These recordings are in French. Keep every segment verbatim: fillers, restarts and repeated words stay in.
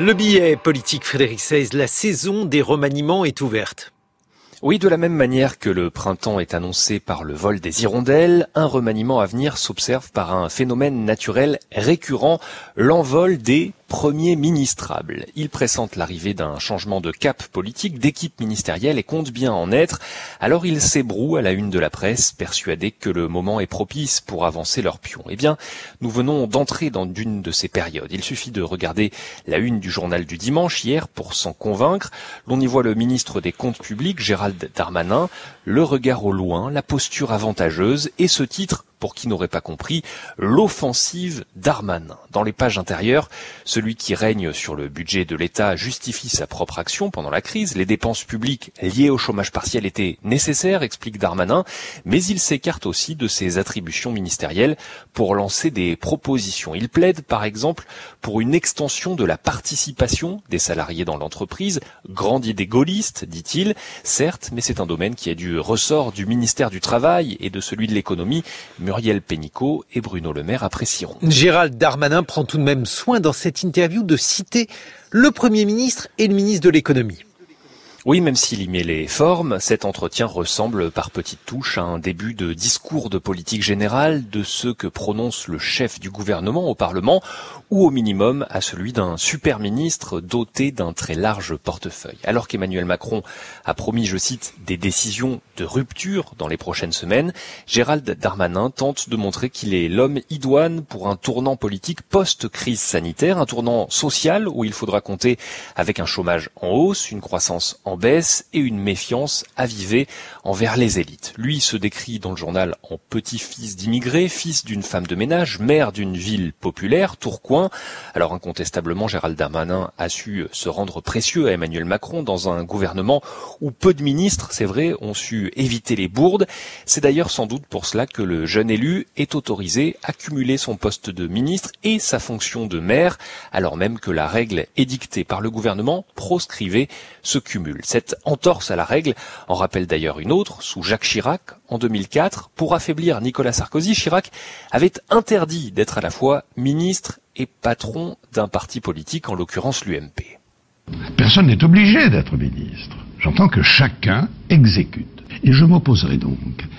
Le billet politique, Frédéric Seyss, la saison des remaniements est ouverte. Oui, de la même manière que le printemps est annoncé par le vol des hirondelles, un remaniement à venir s'observe par un phénomène naturel récurrent, l'envol des premiers ministrables. Il pressente l'arrivée d'un changement de cap politique, d'équipe ministérielle et compte bien en être. Alors il s'ébroue à la une de la presse, persuadé que le moment est propice pour avancer leur pion. Eh bien, nous venons d'entrer dans une de ces périodes. Il suffit de regarder la une du journal du dimanche hier pour s'en convaincre. L'on y voit le ministre des Comptes publics, Gérald Darmanin, le regard au loin, la posture avantageuse et ce titre, pour qui n'aurait pas compris, l'offensive Darmanin. Dans les pages intérieures, celui qui règne sur le budget de l'État justifie sa propre action pendant la crise. Les dépenses publiques liées au chômage partiel étaient nécessaires, explique Darmanin, mais il s'écarte aussi de ses attributions ministérielles pour lancer des propositions. Il plaide par exemple pour une extension de la participation des salariés dans l'entreprise. Grande idée gaulliste, dit-il, certes, mais c'est un domaine qui est du ressort du ministère du Travail et de celui de l'économie. Muriel Pénicaud et Bruno Le Maire apprécieront. Gérald Darmanin prend tout de même soin dans cette interview de citer le Premier ministre et le ministre de l'économie. Oui, même s'il y met les formes, cet entretien ressemble par petites touches à un début de discours de politique générale de ceux que prononce le chef du gouvernement au Parlement ou au minimum à celui d'un super ministre doté d'un très large portefeuille. Alors qu'Emmanuel Macron a promis, je cite, des décisions de rupture dans les prochaines semaines, Gérald Darmanin tente de montrer qu'il est l'homme idoine pour un tournant politique post-crise sanitaire, un tournant social où il faudra compter avec un chômage en hausse, une croissance en en baisse et une méfiance avivée envers les élites. Lui se décrit dans le journal en petit-fils d'immigrés, fils d'une femme de ménage, maire d'une ville populaire, Tourcoing. Alors incontestablement, Gérald Darmanin a su se rendre précieux à Emmanuel Macron dans un gouvernement où peu de ministres, c'est vrai, ont su éviter les bourdes. C'est d'ailleurs sans doute pour cela que le jeune élu est autorisé à cumuler son poste de ministre et sa fonction de maire, alors même que la règle édictée par le gouvernement proscrivait ce cumul. Cette entorse à la règle en rappelle d'ailleurs une autre, sous Jacques Chirac, en deux mille quatre. Pour affaiblir Nicolas Sarkozy, Chirac avait interdit d'être à la fois ministre et patron d'un parti politique, en l'occurrence l'U M P. Personne n'est obligé d'être ministre. J'entends que chacun exécute. Et je m'opposerai donc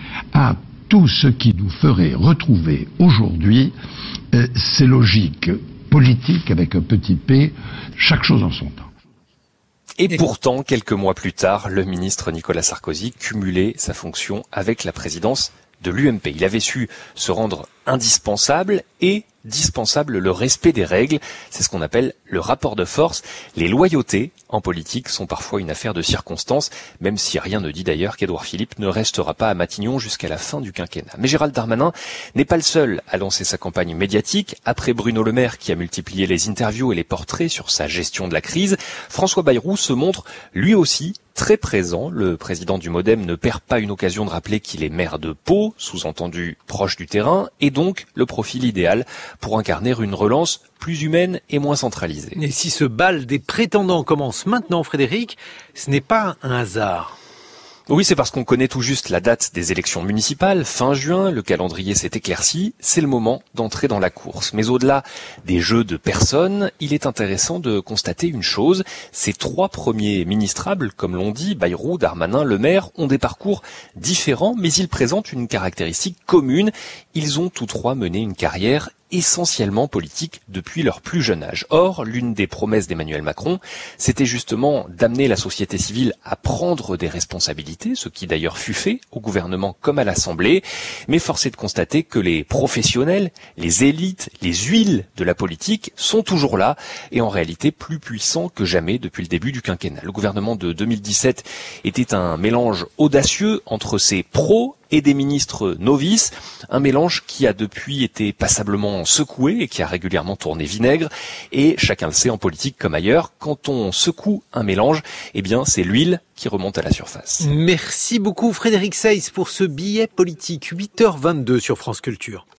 à tout ce qui nous ferait retrouver aujourd'hui euh, ces logiques politiques avec un petit p, chaque chose en son temps. Et pourtant, quelques mois plus tard, le ministre Nicolas Sarkozy cumulait sa fonction avec la présidence de l'U M P. Il avait su se rendre indispensable et dispensable le respect des règles. C'est ce qu'on appelle le rapport de force. Les loyautés en politique sont parfois une affaire de circonstances, même si rien ne dit d'ailleurs qu'Édouard Philippe ne restera pas à Matignon jusqu'à la fin du quinquennat. Mais Gérald Darmanin n'est pas le seul à lancer sa campagne médiatique. Après Bruno Le Maire qui a multiplié les interviews et les portraits sur sa gestion de la crise, François Bayrou se montre lui aussi très présent. Le président du Modem ne perd pas une occasion de rappeler qu'il est maire de Pau, sous-entendu proche du terrain, et donc le profil idéal pour incarner une relance plus humaine et moins centralisée. Et si ce bal des prétendants commence maintenant, Frédéric, ce n'est pas un hasard. Oui, c'est parce qu'on connaît tout juste la date des élections municipales, fin juin, le calendrier s'est éclairci, c'est le moment d'entrer dans la course. Mais au-delà des jeux de personnes, il est intéressant de constater une chose, ces trois premiers ministrables, comme l'on dit, Bayrou, Darmanin, Le Maire, ont des parcours différents, mais ils présentent une caractéristique commune, ils ont tous trois mené une carrière essentiellement politique depuis leur plus jeune âge. Or, l'une des promesses d'Emmanuel Macron, c'était justement d'amener la société civile à prendre des responsabilités, ce qui d'ailleurs fut fait au gouvernement comme à l'Assemblée, mais force est de constater que les professionnels, les élites, les huiles de la politique sont toujours là et en réalité plus puissants que jamais depuis le début du quinquennat. Le gouvernement de deux mille dix-sept était un mélange audacieux entre ses pros et des ministres novices, un mélange qui a depuis été passablement secoué et qui a régulièrement tourné vinaigre. Et chacun le sait, en politique comme ailleurs, quand on secoue un mélange, eh bien c'est l'huile qui remonte à la surface. Merci beaucoup Frédéric Seyss pour ce billet politique, huit heures vingt-deux sur France Culture.